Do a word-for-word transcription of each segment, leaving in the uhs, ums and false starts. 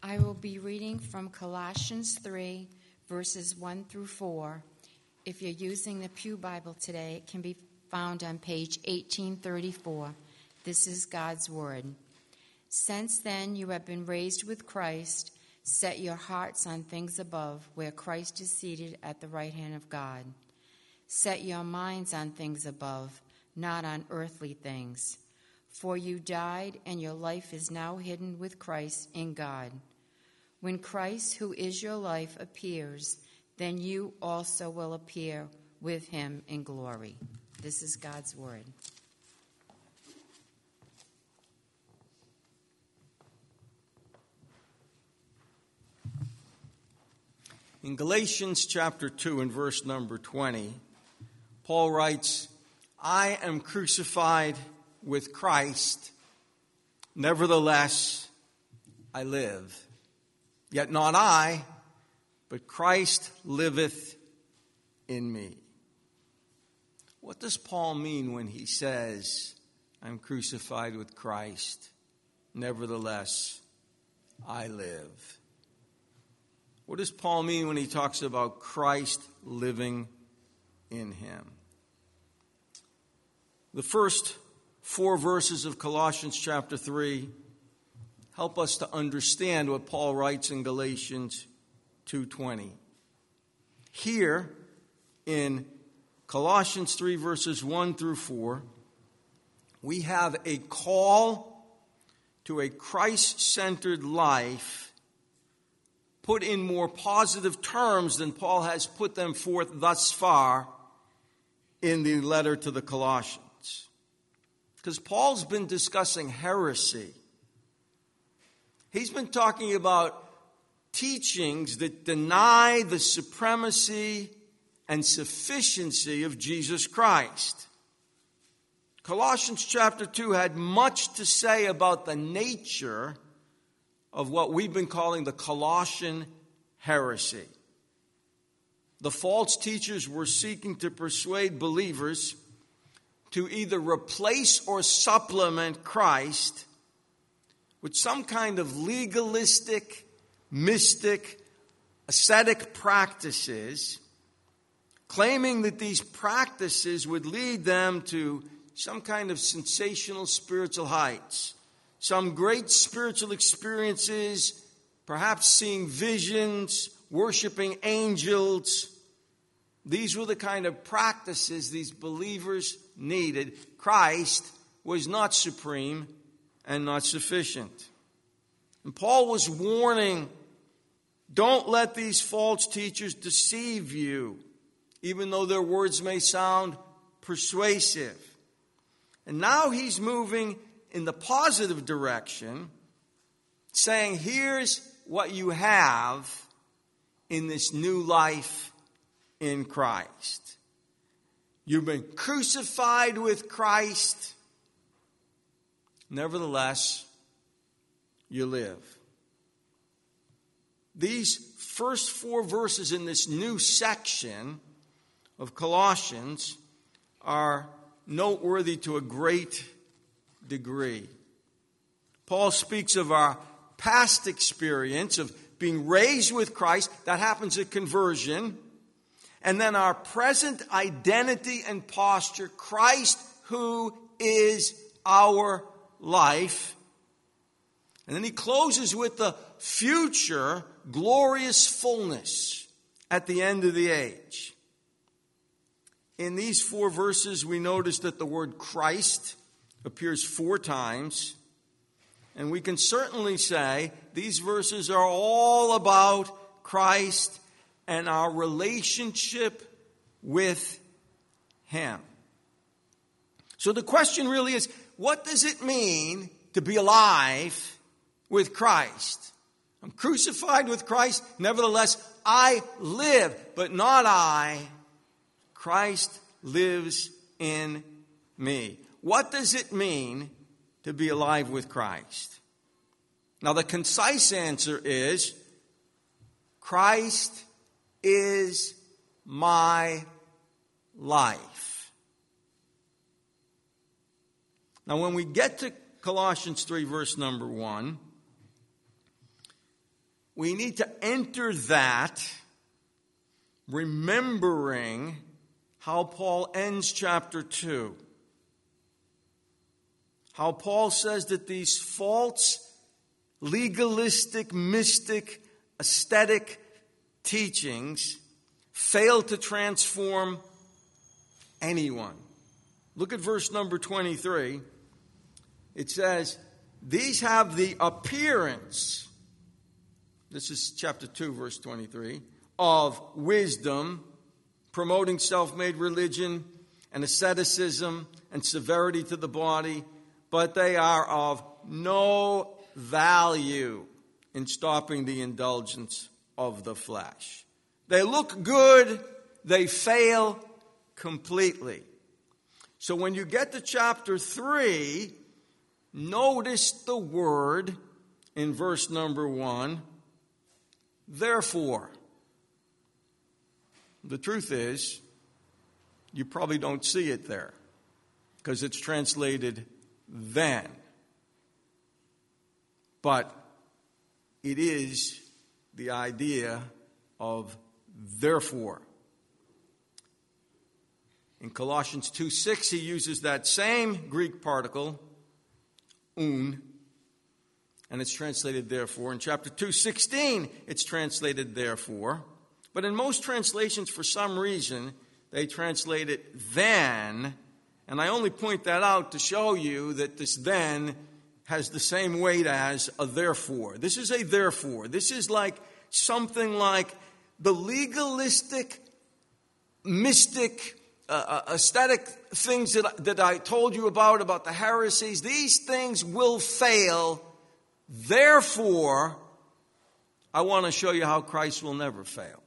I will be reading from Colossians three, verses one through four. If you're using the Pew Bible today, it can be found on page eighteen thirty-four. This is God's Word. Since then you have been raised with Christ. Set your hearts on things above, where Christ is seated at the right hand of God. Set your minds on things above, not on earthly things. For you died, and your life is now hidden with Christ in God. When Christ, who is your life, appears, then you also will appear with him in glory. This is God's Word. In Galatians chapter two and verse number twenty, Paul writes, I am crucified with Christ, nevertheless I live. Yet not I, but Christ liveth in me. What does Paul mean when he says, I'm crucified with Christ, nevertheless I live? What does Paul mean when he talks about Christ living in him? The first four verses of Colossians chapter three help us to understand what Paul writes in Galatians two twenty. Here in Colossians three verses one through four, we have a call to a Christ-centered life put in more positive terms than Paul has put them forth thus far in the letter to the Colossians. Because Paul's been discussing heresy. He's been talking about teachings that deny the supremacy and sufficiency of Jesus Christ. Colossians chapter two had much to say about the nature of what we've been calling the Colossian heresy. The false teachers were seeking to persuade believers to either replace or supplement Christ with some kind of legalistic, mystic, ascetic practices, claiming that these practices would lead them to some kind of sensational spiritual heights, some great spiritual experiences, perhaps seeing visions, worshiping angels. These were the kind of practices these believers needed. Christ was not supreme and not sufficient. And Paul was warning, don't let these false teachers deceive you, even though their words may sound persuasive. And now he's moving in the positive direction, saying, here's what you have in this new life in Christ. You've been crucified with Christ. Nevertheless, you live. These first four verses in this new section of Colossians are noteworthy to a great degree. Paul speaks of our past experience of being raised with Christ. That happens at conversion. And then our present identity and posture, Christ who is our life. And then he closes with the future glorious fullness at the end of the age. In these four verses, we notice that the word Christ appears four times. And we can certainly say these verses are all about Christ and our relationship with him. So the question really is, what does it mean to be alive with Christ? I'm crucified with Christ, nevertheless I live, but not I. Christ lives in me. What does it mean to be alive with Christ? Now, the concise answer is, Christ is my life. Now, when we get to Colossians three, verse number one, we need to enter that remembering how Paul ends chapter two. How Paul says that these false, legalistic, mystic, aesthetic teachings fail to transform anyone. Look at verse number twenty-three. It says, these have the appearance, this is chapter two, verse twenty-three, of wisdom, promoting self-made religion and asceticism and severity to the body, but they are of no value in stopping the indulgence of the flesh. They look good, they fail completely. So when you get to chapter three, notice the word in verse number one, therefore. The truth is, you probably don't see it there because it's translated then. But it is the idea of therefore. In Colossians two six, he uses that same Greek particle, un, and it's translated therefore. In chapter two sixteen, it's translated therefore. But in most translations, for some reason, they translate it then. And I only point that out to show you that this then has the same weight as a therefore. This is a therefore. This is like something like the legalistic, mystic, uh, aesthetic things that, that I told you about, about the heresies. These things will fail. Therefore, I want to show you how Christ will never fail.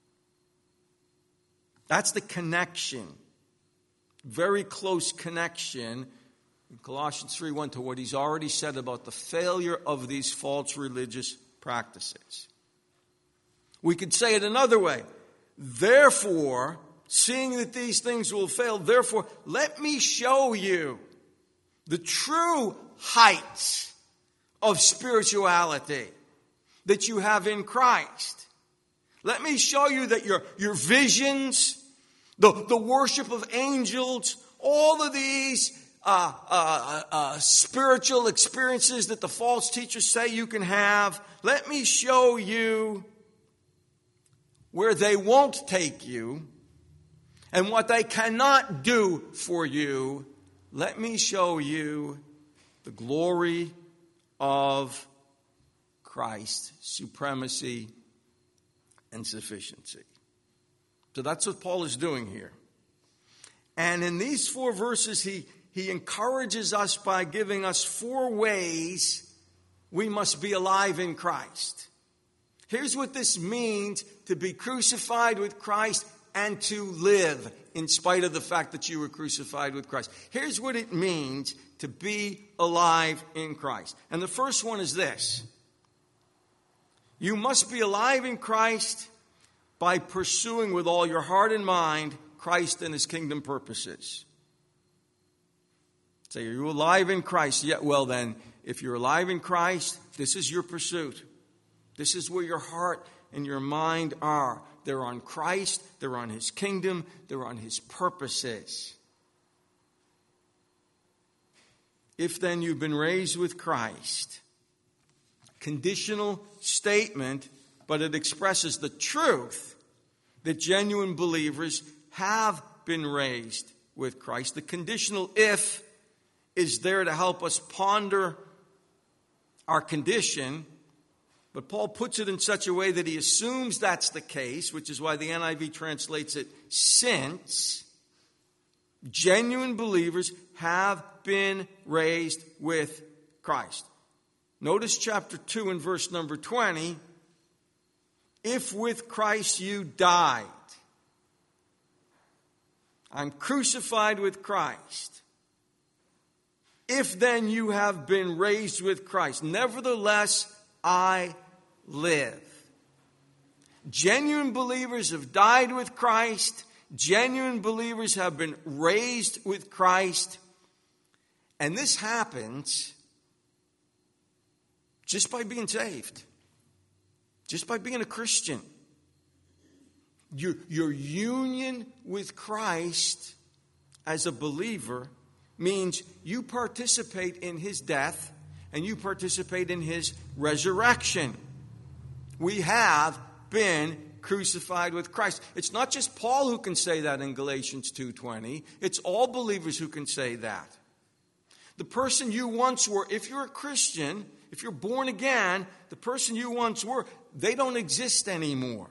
That's the connection. Very close connection in Colossians three one to what he's already said about the failure of these false religious practices. We could say it another way. Therefore, seeing that these things will fail, therefore, let me show you the true heights of spirituality that you have in Christ. Let me show you that your, your visions, the, the worship of angels, all of these uh, uh, uh, spiritual experiences that the false teachers say you can have, let me show you where they won't take you and what they cannot do for you. Let me show you the glory of Christ, supremacy and sufficiency. So that's what Paul is doing here. And in these four verses, he, he encourages us by giving us four ways we must be alive in Christ. Here's what this means to be crucified with Christ and to live in spite of the fact that you were crucified with Christ. Here's what it means to be alive in Christ. And the first one is this. You must be alive in Christ by pursuing with all your heart and mind Christ and his kingdom purposes. Say, are you alive in Christ? Yeah, well then, if you're alive in Christ, this is your pursuit. This is where your heart and your mind are. They're on Christ, they're on his kingdom, they're on his purposes. If then you've been raised with Christ, conditional statement, but it expresses the truth that genuine believers have been raised with Christ. The conditional if is there to help us ponder our condition, but Paul puts it in such a way that he assumes that's the case, which is why the N I V translates it since genuine believers have been raised with Christ. Notice chapter two and verse number twenty. If with Christ you died, I'm crucified with Christ. If then you have been raised with Christ, nevertheless I live. Genuine believers have died with Christ. Genuine believers have been raised with Christ. And this happens just by being saved. just by being a Christian. Your, your union with Christ as a believer means you participate in his death and you participate in his resurrection. We have been crucified with Christ. It's not just Paul who can say that in Galatians two twenty. It's all believers who can say that. The person you once were, if you're a Christian, if you're born again, the person you once were, they don't exist anymore.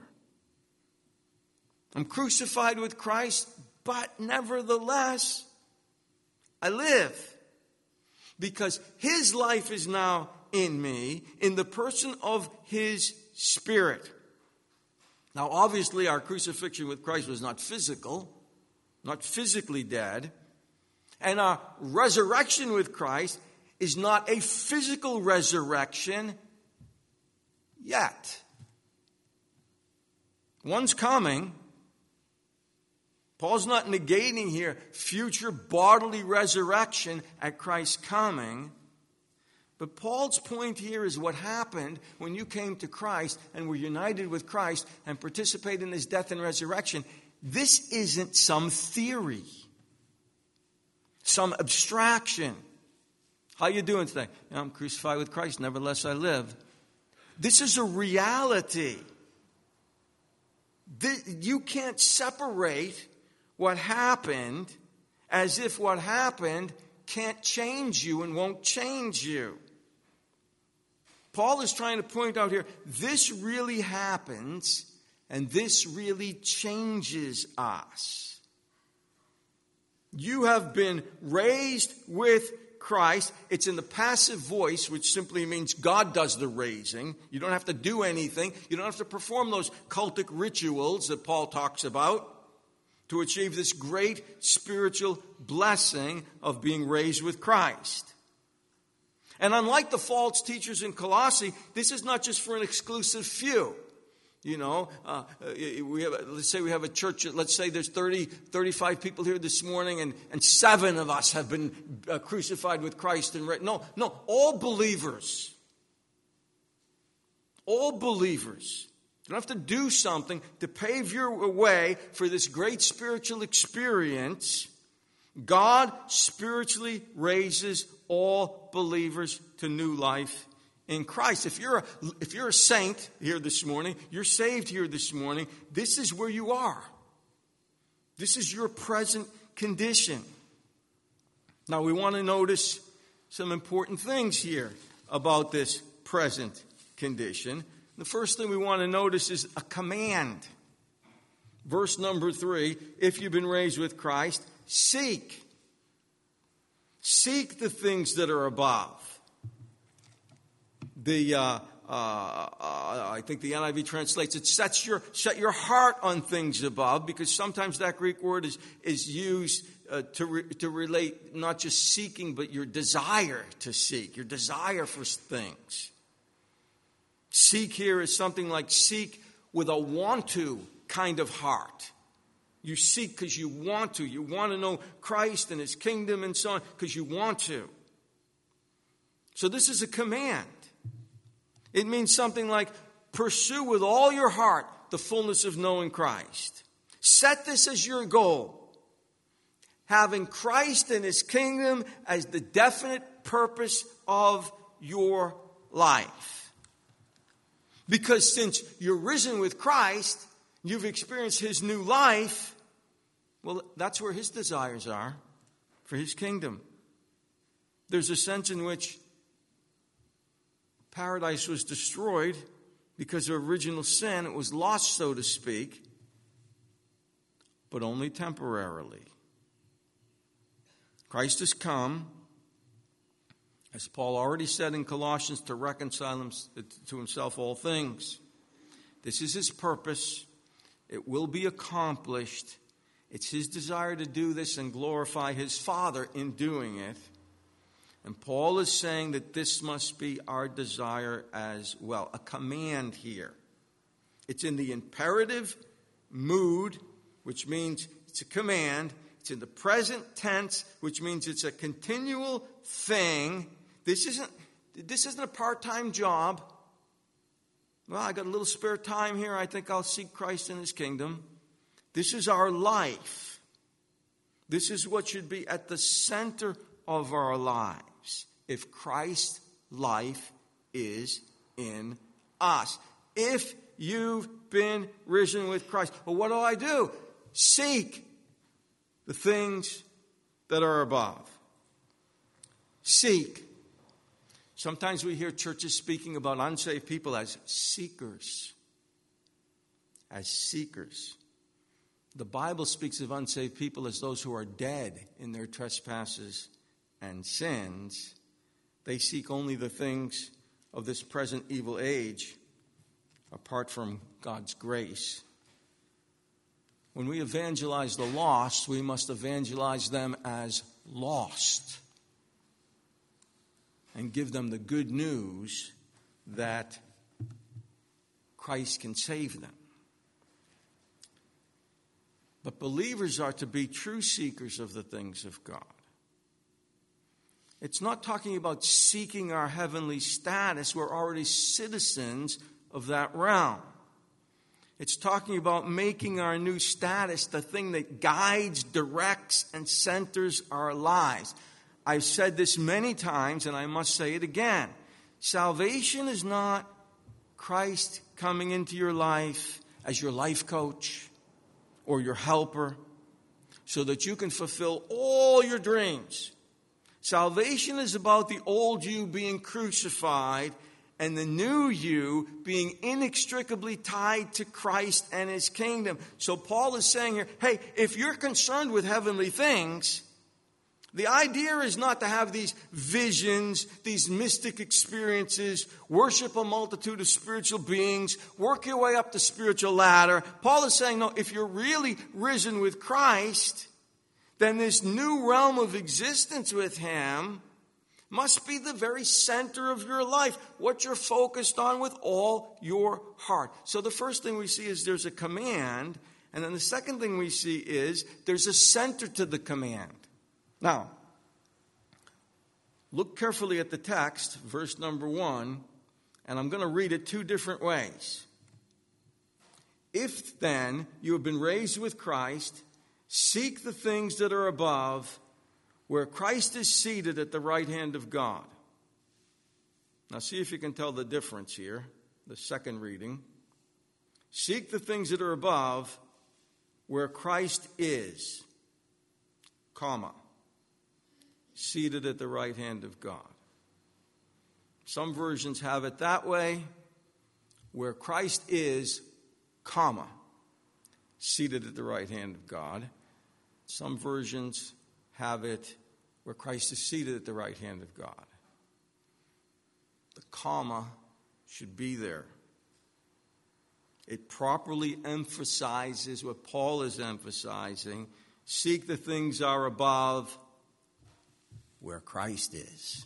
I'm crucified with Christ, but nevertheless, I live. Because his life is now in me, in the person of his Spirit. Now, obviously, our crucifixion with Christ was not physical, not physically dead. And our resurrection with Christ is not a physical resurrection yet. One's coming. Paul's not negating here future bodily resurrection at Christ's coming. But Paul's point here is what happened when you came to Christ and were united with Christ and participated in his death and resurrection. This isn't some theory, some abstraction. How you doing today? You know, I'm crucified with Christ, nevertheless I live. This is a reality. This, you can't separate what happened as if what happened can't change you and won't change you. Paul is trying to point out here, this really happens and this really changes us. You have been raised with Christ. It's in the passive voice, which simply means God does the raising. You don't have to do anything. You don't have to perform those cultic rituals that Paul talks about to achieve this great spiritual blessing of being raised with Christ. And unlike the false teachers in Colossae, this is not just for an exclusive few. You know, uh, we have, let's say we have a church, let's say there's thirty, thirty-five people here this morning, and, and seven of us have been uh, crucified with Christ. And ra- No, no, all believers. All believers. You don't have to do something to pave your way for this great spiritual experience. God spiritually raises all believers to new life in Christ. If you're a, if you're a saint here this morning, you're saved here this morning, this is where you are. This is your present condition. Now we want to notice some important things here about this present condition. The first thing we want to notice is a command. Verse number three, if you've been raised with Christ, seek. Seek the things that are above. The uh, uh, uh, I think the N I V translates it, sets your, set your heart on things above, because sometimes that Greek word is, is used uh, to, re, to relate not just seeking, but your desire to seek, your desire for things. Seek here is something like seek with a want to kind of heart. You seek because you want to. You want to know Christ and his kingdom and so on because you want to. So this is a command. It means something like pursue with all your heart the fullness of knowing Christ. Set this as your goal. Having Christ and his kingdom as the definite purpose of your life. Because since you're risen with Christ, you've experienced his new life, well, that's where his desires are, for his kingdom. There's a sense in which paradise was destroyed because of original sin. It was lost, so to speak, but only temporarily. Christ has come, as Paul already said in Colossians, to reconcile to himself all things. This is his purpose. It will be accomplished. It's his desire to do this and glorify his Father in doing it. And Paul is saying that this must be our desire as well. A command here. It's in the imperative mood, which means it's a command. It's in the present tense, which means it's a continual thing. This isn't, this isn't a part-time job. Well, I got a little spare time here. I think I'll seek Christ and his kingdom. This is our life. This is what should be at the center of our lives. If Christ's life is in us. If you've been risen with Christ. Well, what do I do? Seek the things that are above. Seek. Sometimes we hear churches speaking about unsaved people as seekers. As seekers. The Bible speaks of unsaved people as those who are dead in their trespasses and sins. They seek only the things of this present evil age apart from God's grace. When we evangelize the lost, we must evangelize them as lost and give them the good news that Christ can save them. But believers are to be true seekers of the things of God. It's not talking about seeking our heavenly status. We're already citizens of that realm. It's talking about making our new status the thing that guides, directs, and centers our lives. I've said this many times, and I must say it again. Salvation is not Christ coming into your life as your life coach or your helper so that you can fulfill all your dreams. Salvation is about the old you being crucified and the new you being inextricably tied to Christ and his kingdom. So Paul is saying here, hey, if you're concerned with heavenly things, the idea is not to have these visions, these mystic experiences, worship a multitude of spiritual beings, work your way up the spiritual ladder. Paul is saying, no, if you're really risen with Christ, then this new realm of existence with him must be the very center of your life, what you're focused on with all your heart. So the first thing we see is there's a command, and then the second thing we see is there's a center to the command. Now, look carefully at the text, verse number one, and I'm going to read it two different ways. If then you have been raised with Christ, seek the things that are above, where Christ is seated at the right hand of God. Now see if you can tell the difference here, the second reading. Seek the things that are above, where Christ is, comma, seated at the right hand of God. Some versions have it that way, where Christ is, comma, seated at the right hand of God. Some versions have it where Christ is seated at the right hand of God. The comma should be there. It properly emphasizes what Paul is emphasizing. Seek the things are above, where Christ is.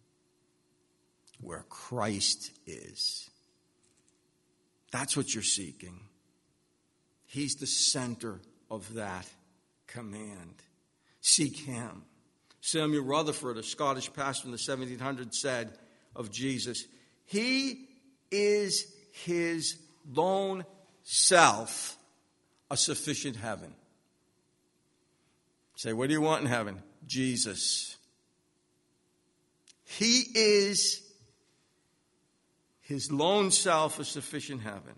Where Christ is. That's what you're seeking. He's the center of that command. Seek him. Samuel Rutherford, a Scottish pastor in the seventeen hundreds, said of Jesus, he is his lone self, a sufficient heaven. Say, what do you want in heaven? Jesus. He is his lone self, a sufficient heaven.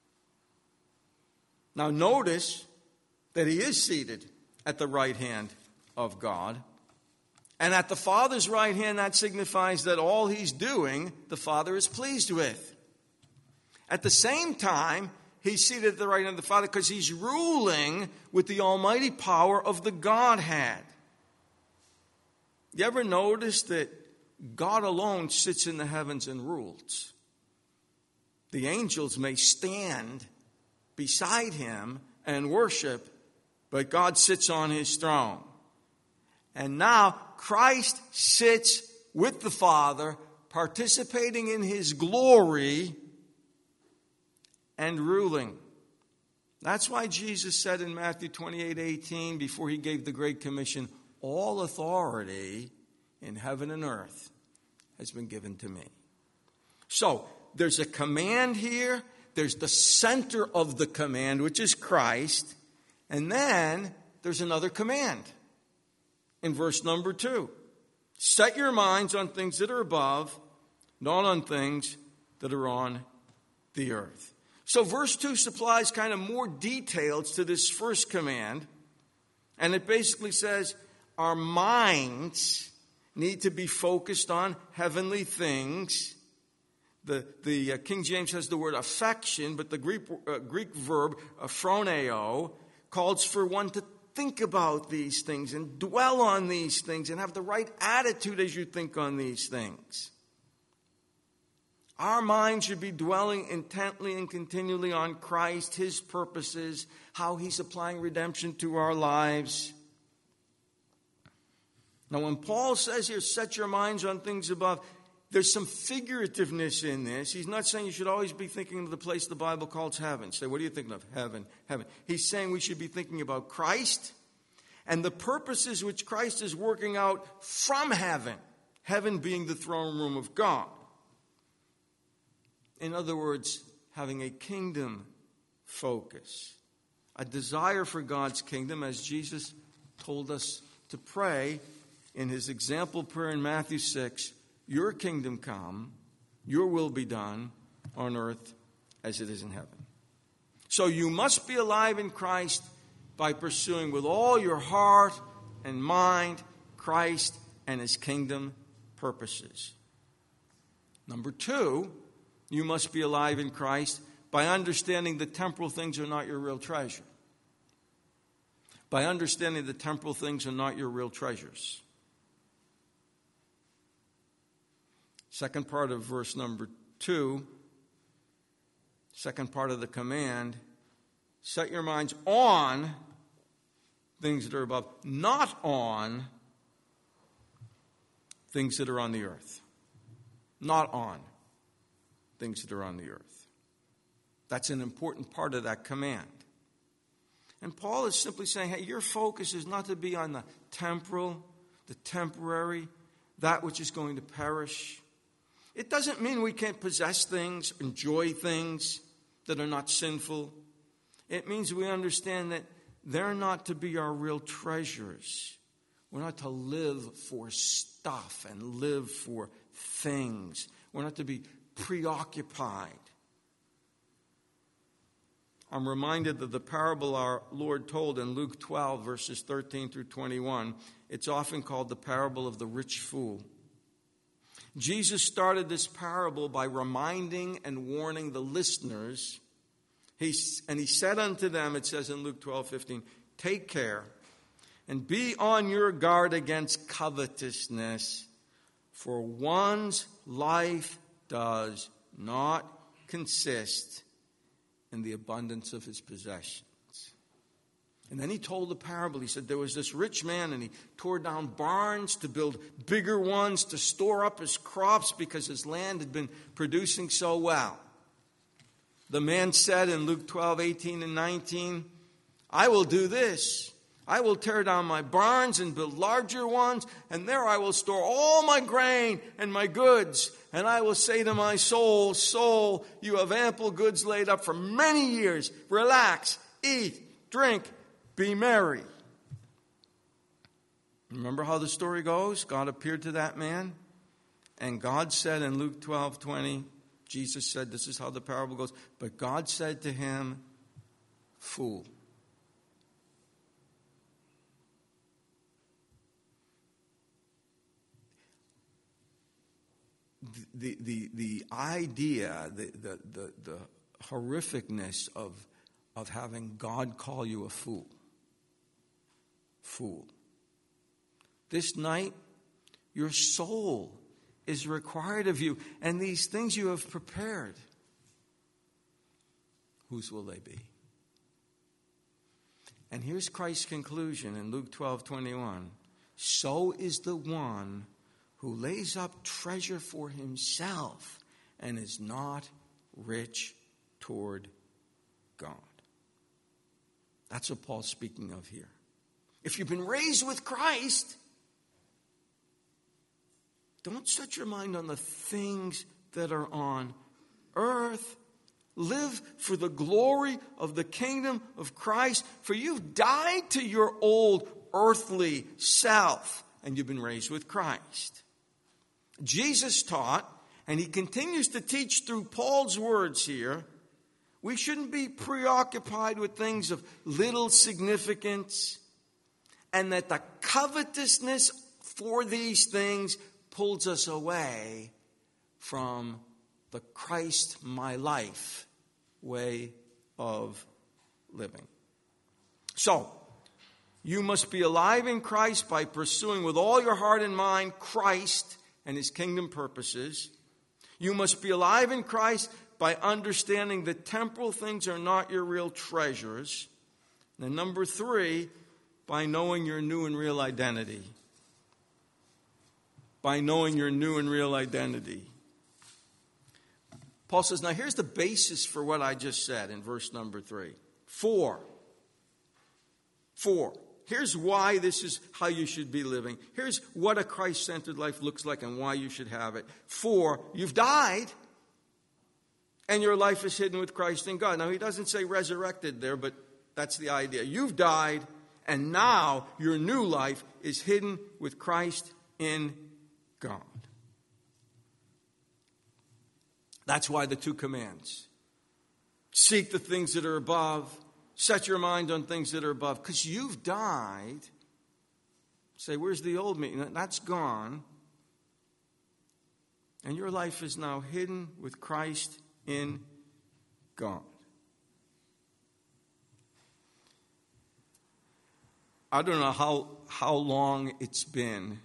Now notice that he is seated at the right hand of God. And at the Father's right hand, that signifies that all he's doing, the Father is pleased with. At the same time, he's seated at the right hand of the Father because he's ruling with the almighty power of the Godhead. You ever notice that God alone sits in the heavens and rules? The angels may stand beside him and worship, but God sits on his throne. And now Christ sits with the Father, participating in his glory and ruling. That's why Jesus said in Matthew twenty-eight eighteen, before he gave the Great Commission, all authority in heaven and earth has been given to me. So there's a command here. There's the center of the command, which is Christ. And then there's another command in verse number two. Set your minds on things that are above, not on things that are on the earth. So verse two supplies kind of more details to this first command. And it basically says our minds need to be focused on heavenly things. The, the uh, King James has the word affection, but the Greek, uh, Greek verb, uh, phroneo, calls for one to think about these things and dwell on these things and have the right attitude as you think on these things. Our minds should be dwelling intently and continually on Christ, His purposes, how He's applying redemption to our lives. Now, when Paul says here, set your minds on things above, there's some figurativeness in this. He's not saying you should always be thinking of the place the Bible calls heaven. Say, what are you thinking of? Heaven, heaven. He's saying we should be thinking about Christ and the purposes which Christ is working out from heaven. Heaven being the throne room of God. In other words, having a kingdom focus. A desire for God's kingdom, as Jesus told us to pray in His example prayer in Matthew six. Your kingdom come, your will be done on earth as it is in heaven. So you must be alive in Christ by pursuing with all your heart and mind Christ and His kingdom purposes. Number two, you must be alive in Christ by understanding the temporal things are not your real treasure. By understanding the temporal things are not your real treasures. Second part of verse number two, second part of the command, set your minds on things that are above, not on things that are on the earth. Not on things that are on the earth. That's an important part of that command. And Paul is simply saying, hey, your focus is not to be on the temporal, the temporary, that which is going to perish. It doesn't mean we can't possess things, enjoy things that are not sinful. It means we understand that they're not to be our real treasures. We're not to live for stuff and live for things. We're not to be preoccupied. I'm reminded of the parable our Lord told in Luke twelve, verses thirteen through twenty-one. It's often called the parable of the rich fool. Jesus started this parable by reminding and warning the listeners. He, and he said unto them, it says in Luke twelve fifteen, take care and be on your guard against covetousness, for one's life does not consist in the abundance of his possessions. And then he told the parable. He said there was this rich man and he tore down barns to build bigger ones to store up his crops because his land had been producing so well. The man said in Luke twelve, eighteen and nineteen, I will do this. I will tear down my barns and build larger ones, and there I will store all my grain and my goods. And I will say to my soul, soul, you have ample goods laid up for many years. Relax, eat, drink, be merry. Remember how the story goes? God appeared to that man, and God said in Luke twelve twenty, Jesus said, this is how the parable goes, but God said to him, fool. The, the, the idea, the, the, the, the horrificness of, of having God call you a fool. Fool. This night, your soul is required of you, and these things you have prepared, whose will they be? And here's Christ's conclusion in Luke twelve twenty-one. So is the one who lays up treasure for himself and is not rich toward God. That's what Paul's speaking of here. If you've been raised with Christ, don't set your mind on the things that are on earth. Live for the glory of the kingdom of Christ. For you've died to your old earthly self, and you've been raised with Christ. Jesus taught, and he continues to teach through Paul's words here, we shouldn't be preoccupied with things of little significance, and that the covetousness for these things pulls us away from the Christ my life way of living. So, you must be alive in Christ by pursuing with all your heart and mind Christ and his kingdom purposes. You must be alive in Christ by understanding that temporal things are not your real treasures. And number three, by knowing your new and real identity. By knowing your new and real identity. Paul says, now here's the basis for what I just said in verse number three. Four. Four. Here's why this is how you should be living. Here's what a Christ-centered life looks like and why you should have it. Four, you've died and your life is hidden with Christ in God. Now, he doesn't say resurrected there, but that's the idea. You've died and now your new life is hidden with Christ in God. That's why the two commands. Seek the things that are above. Set your mind on things that are above. Because you've died. Say, where's the old me? That's gone. And your life is now hidden with Christ in God. I don't know how, how long it's been,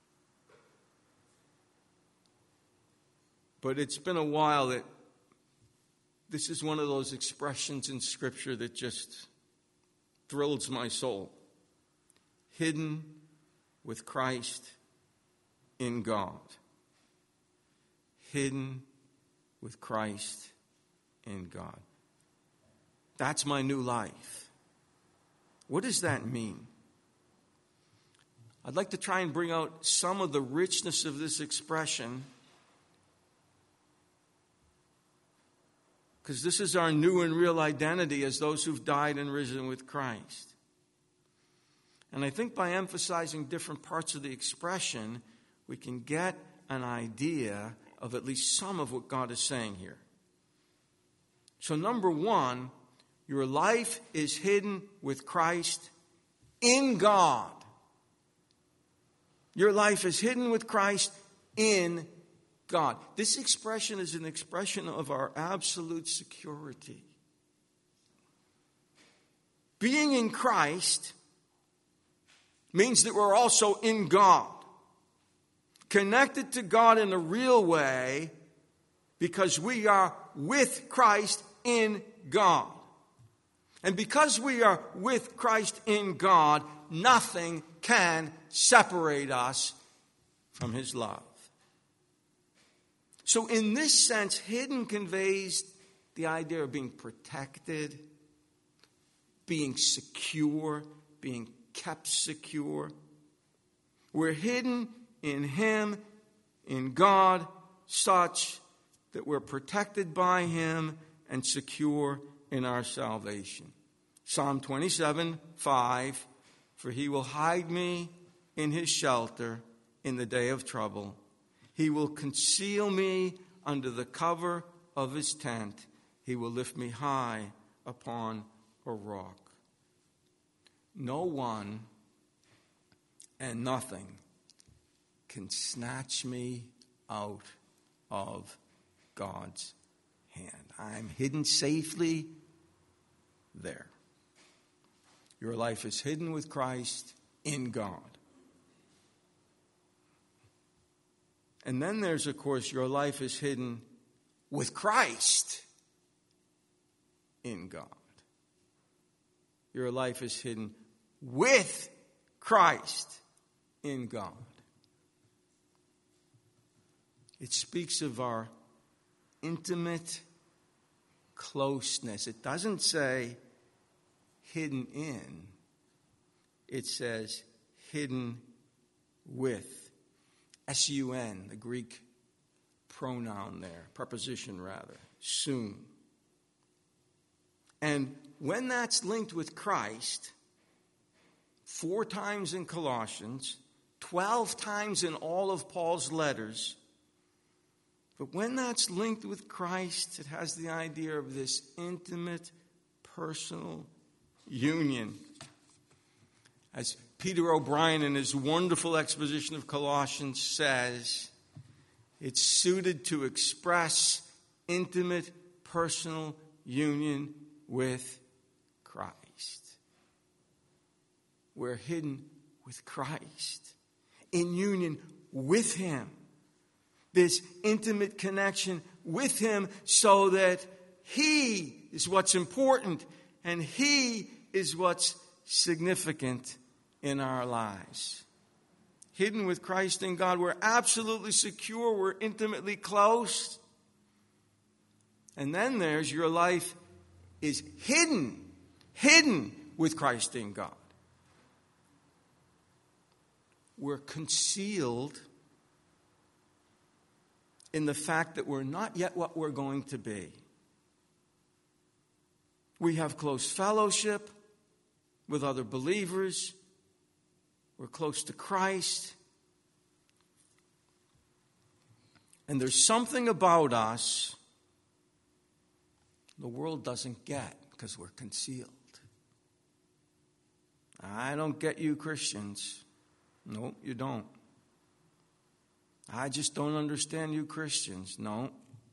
but it's been a while that this is one of those expressions in Scripture that just thrills my soul. Hidden with Christ in God. Hidden with Christ in God. That's my new life. What does that mean? I'd like to try and bring out some of the richness of this expression, because this is our new and real identity as those who've died and risen with Christ. And I think by emphasizing different parts of the expression, we can get an idea of at least some of what God is saying here. So number one, your life is hidden with Christ in God. Your life is hidden with Christ in God. This expression is an expression of our absolute security. Being in Christ means that we're also in God. Connected to God in a real way because we are with Christ in God. And because we are with Christ in God, nothing can separate us from his love. So in this sense, hidden conveys the idea of being protected, being secure, being kept secure. We're hidden in him, in God, such that we're protected by him and secure in our salvation. Psalm twenty-seven, five, for he will hide me in his shelter in the day of trouble. He will conceal me under the cover of his tent. He will lift me high upon a rock. No one and nothing can snatch me out of God's hand. I'm hidden safely there. Your life is hidden with Christ in God. And then there's, of course, your life is hidden with Christ in God. Your life is hidden with Christ in God. It speaks of our intimate closeness. It doesn't say hidden in. It says hidden with. S U N, the Greek pronoun there, preposition rather, soon. And when that's linked with Christ, four times in Colossians, twelve times in all of Paul's letters, but when that's linked with Christ, it has the idea of this intimate, personal union. As Peter O'Brien in his wonderful exposition of Colossians says, it's suited to express intimate, personal union with Christ. We're hidden with Christ, in union with Him. This intimate connection with Him so that He is what's important and He is what's significant in our lives. Hidden with Christ in God, we're absolutely secure, we're intimately close. And then there's your life is hidden, hidden with Christ in God. We're concealed in the fact that we're not yet what we're going to be. We have close fellowship with other believers. We're close to Christ. And there's something about us the world doesn't get because we're concealed. I don't get you Christians. No, you don't. I just don't understand you Christians. No.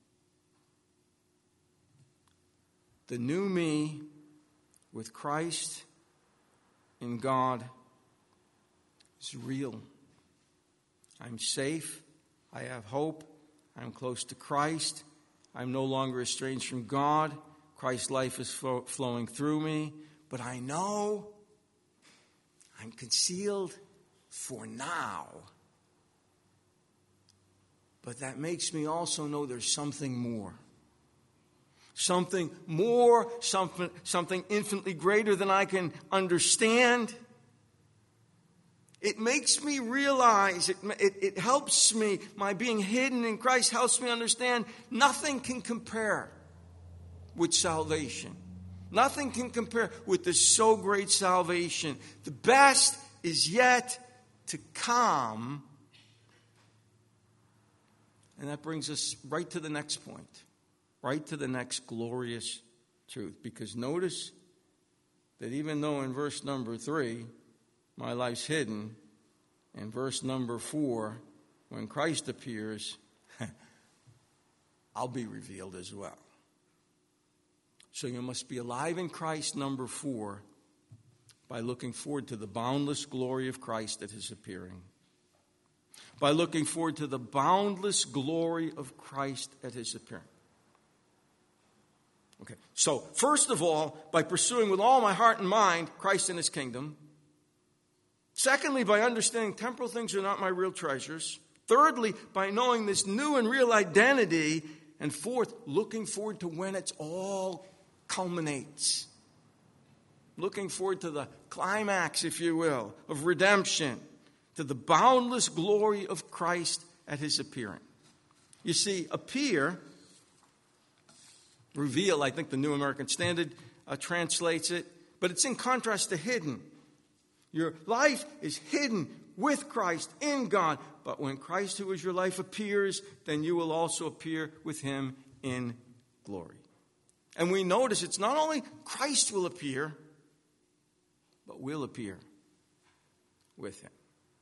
The new me with Christ in God is real. I'm safe. I have hope. I'm close to Christ. I'm no longer estranged from God. Christ's life is fo- flowing through me. But I know I'm concealed for now. But that makes me also know there's something more. Something more, something, something infinitely greater than I can understand. It makes me realize, it, it, it helps me, my being hidden in Christ helps me understand nothing can compare with salvation. Nothing can compare with this so great salvation. The best is yet to come. And that brings us right to the next point, right to the next glorious truth. Because notice that even though in verse number three, my life's hidden, in verse number four, when Christ appears, I'll be revealed as well. So you must be alive in Christ, number four, by looking forward to the boundless glory of Christ at His appearing. By looking forward to the boundless glory of Christ at His appearing. Okay, so first of all, by pursuing with all my heart and mind Christ and His kingdom. Secondly, by understanding temporal things are not my real treasures. Thirdly, by knowing this new and real identity. And fourth, looking forward to when it's all culminates. Looking forward to the climax, if you will, of redemption. To the boundless glory of Christ at His appearing. You see, appear, reveal, I think the New American Standard uh, translates it, but it's in contrast to hidden. Your life is hidden with Christ in God, but when Christ, who is your life, appears, then you will also appear with Him in glory. And we notice it's not only Christ will appear, but we'll appear with Him.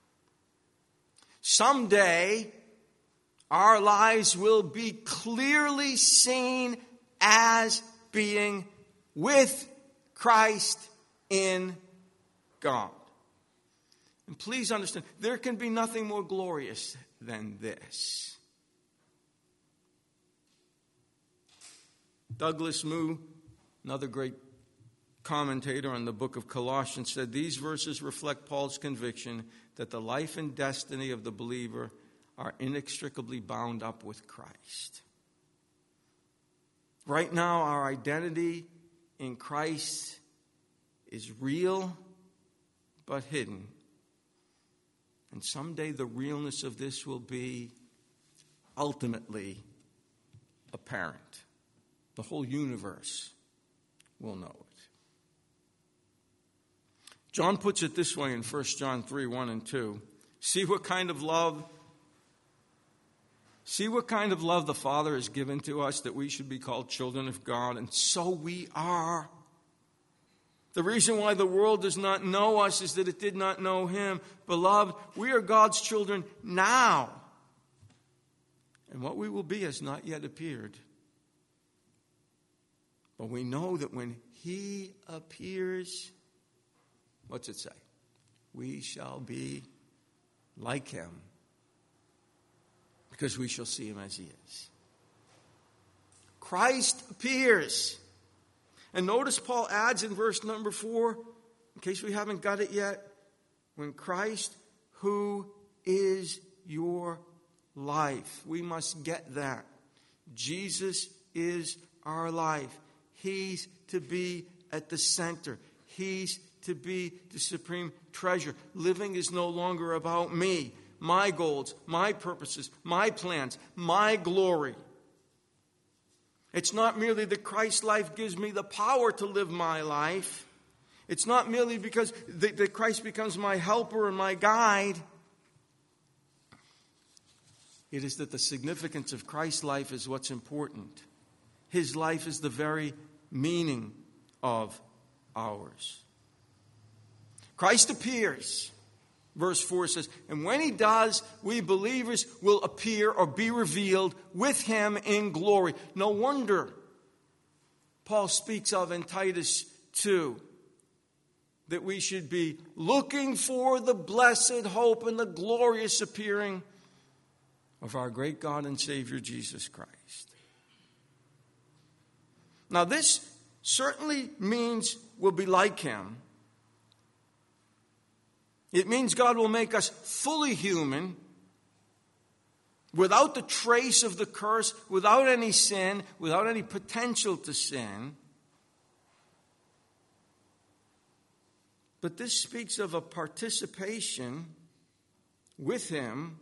Someday, our lives will be clearly seen as being with Christ in God. And please understand, there can be nothing more glorious than this. Douglas Moo, another great commentator on the book of Colossians, said these verses reflect Paul's conviction that the life and destiny of the believer are inextricably bound up with Christ. Right now, our identity in Christ is real but hidden. And someday the realness of this will be ultimately apparent. The whole universe will know it. John puts it this way in First John three, one and two. See what kind of love, see what kind of love the Father has given to us, that we should be called children of God, and so we are. The reason why the world does not know us is that it did not know him. Beloved, we are God's children now. And what we will be has not yet appeared. But we know that when he appears, what's it say? We shall be like him, because we shall see him as he is. Christ appears. And notice Paul adds in verse number four, in case we haven't got it yet, when Christ, who is your life. We must get that. Jesus is our life. He's to be at the center. He's to be the supreme treasure. Living is no longer about me, my goals, my purposes, my plans, my glory. It's not merely that Christ's life gives me the power to live my life. It's not merely because that Christ becomes my helper and my guide. It is that the significance of Christ's life is what's important. His life is the very meaning of ours. Christ appears. Verse four says, and when he does, we believers will appear or be revealed with him in glory. No wonder Paul speaks of in Titus two that we should be looking for the blessed hope and the glorious appearing of our great God and Savior Jesus Christ. Now this certainly means we'll be like him. It means God will make us fully human, without the trace of the curse, without any sin, without any potential to sin. But this speaks of a participation with him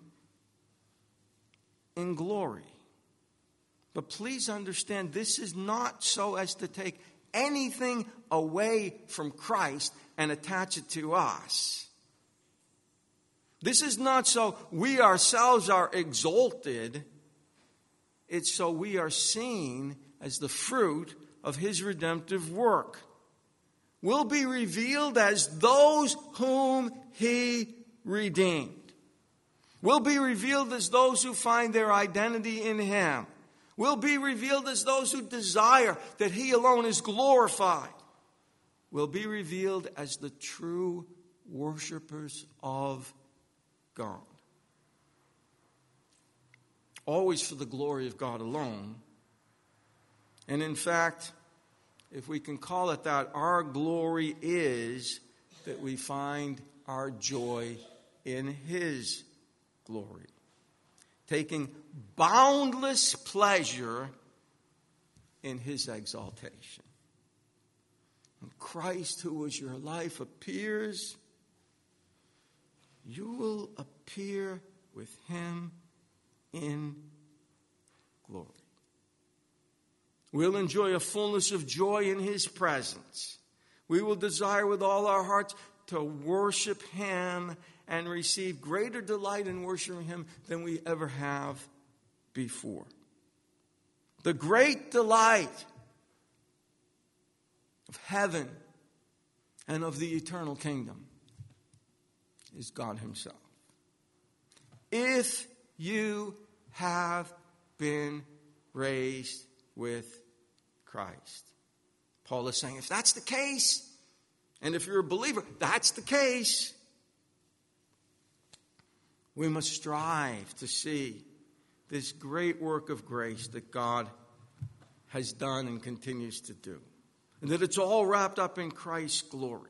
in glory. But please understand, this is not so as to take anything away from Christ and attach it to us. This is not so we ourselves are exalted. It's so we are seen as the fruit of his redemptive work. We'll be revealed as those whom he redeemed. We'll be revealed as those who find their identity in him. We'll be revealed as those who desire that he alone is glorified. We'll be revealed as the true worshipers of God. Always for the glory of God alone. And in fact, if we can call it that, our glory is that we find our joy in his glory. Taking boundless pleasure in his exaltation. When Christ, who was your life, appears, you will appear with him in glory. We'll enjoy a fullness of joy in his presence. We will desire with all our hearts to worship him and receive greater delight in worshiping him than we ever have before. The great delight of heaven and of the eternal kingdom is God himself. If you have been raised with Christ. Paul is saying, if that's the case, and if you're a believer, that's the case, we must strive to see this great work of grace that God has done and continues to do. And that it's all wrapped up in Christ's glory.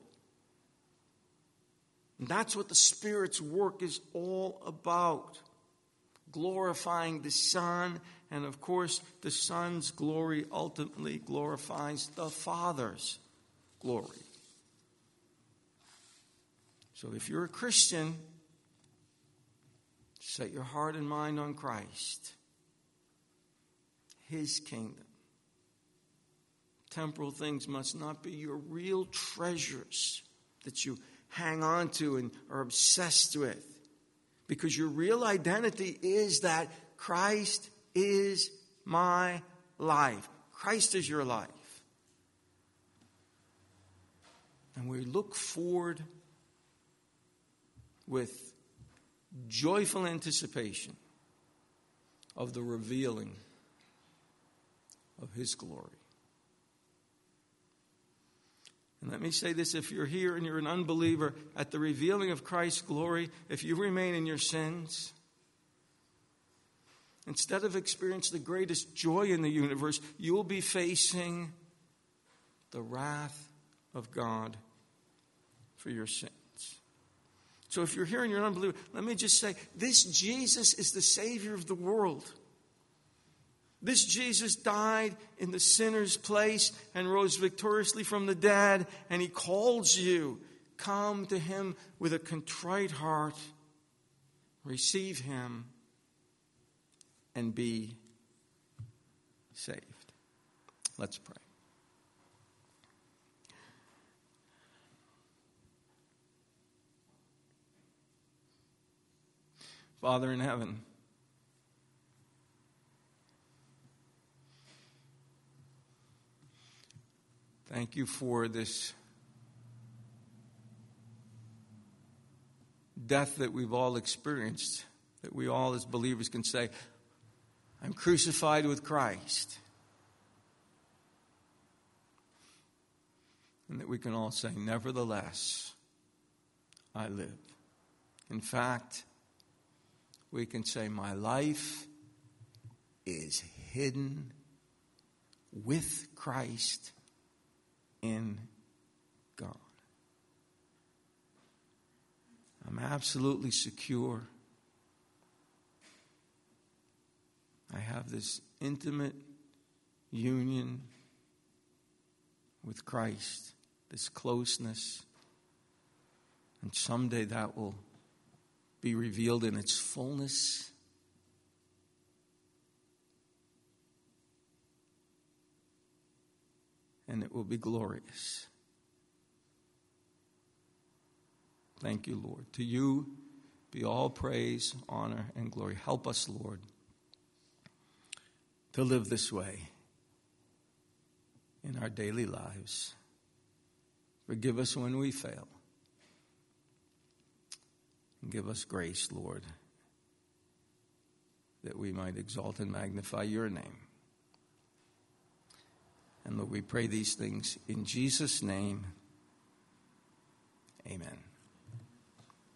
And that's what the Spirit's work is all about. Glorifying the Son. And of course, the Son's glory ultimately glorifies the Father's glory. So if you're a Christian, set your heart and mind on Christ. his kingdom. Temporal things must not be your real treasures that you hang on to and are obsessed with. Because your real identity is that Christ is my life. Christ is your life. And we look forward with joyful anticipation of the revealing of his glory. And let me say this, if you're here and you're an unbeliever, at the revealing of Christ's glory, if you remain in your sins, instead of experiencing the greatest joy in the universe, you will be facing the wrath of God for your sins. So if you're here and you're an unbeliever, let me just say, this Jesus is the Savior of the world. This Jesus died in the sinner's place and rose victoriously from the dead, and he calls you. Come to him with a contrite heart, receive him, and be saved. Let's pray. Father in heaven, thank you for this death that we've all experienced, that we all as believers can say, I'm crucified with Christ. And that we can all say, nevertheless, I live. In fact, we can say, my life is hidden with Christ in God. I'm absolutely secure. I have this intimate union with Christ, this closeness, and someday that will be revealed in its fullness. And it will be glorious. Thank you, Lord. To you be all praise, honor, and glory. Help us, Lord, to live this way in our daily lives. Forgive us when we fail. And give us grace, Lord, that we might exalt and magnify your name. And Lord, we pray these things in Jesus' name. Amen.